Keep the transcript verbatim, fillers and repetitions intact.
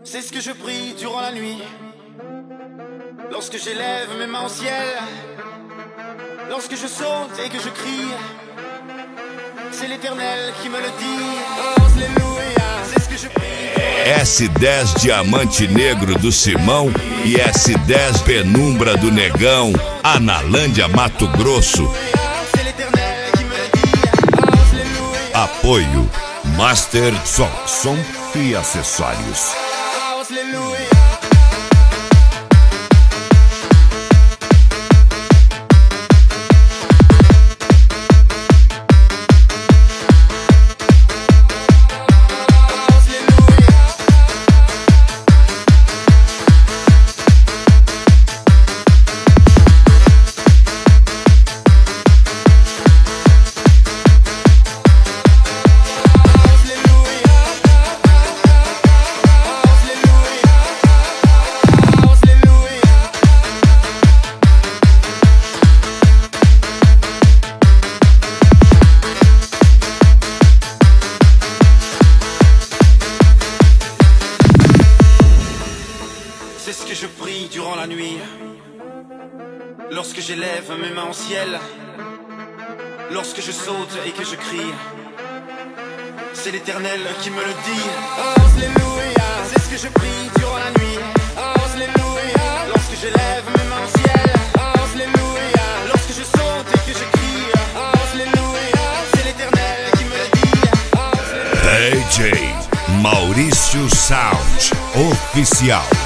C'est ce que je prie durant la nuit. Lorsque j'élève mes mains au ciel, lorsque je saute et que je crie, c'est l'Éternel qui me le dit. Alléluia, c'est ce que je prie. S dez Diamante Negro do Simão e S dez Penumbra do Negão, Analândia, Mato Grosso. C'est l'Éternel qui me le dit. Apoio Master Som, som e acessórios. Alléluia. C'est ce que je prie durant la nuit. Lorsque j'élève mes mains au ciel, lorsque je saute et que je crie, c'est l'Éternel qui me le dit. Alléluia, c'est ce que je prie durant la nuit. Alléluia, lorsque j'élève mes mains au ciel. Alléluia, lorsque je saute et que je crie. Alléluia, c'est l'Éternel qui me le dit. D J Maurício Sound Oficial.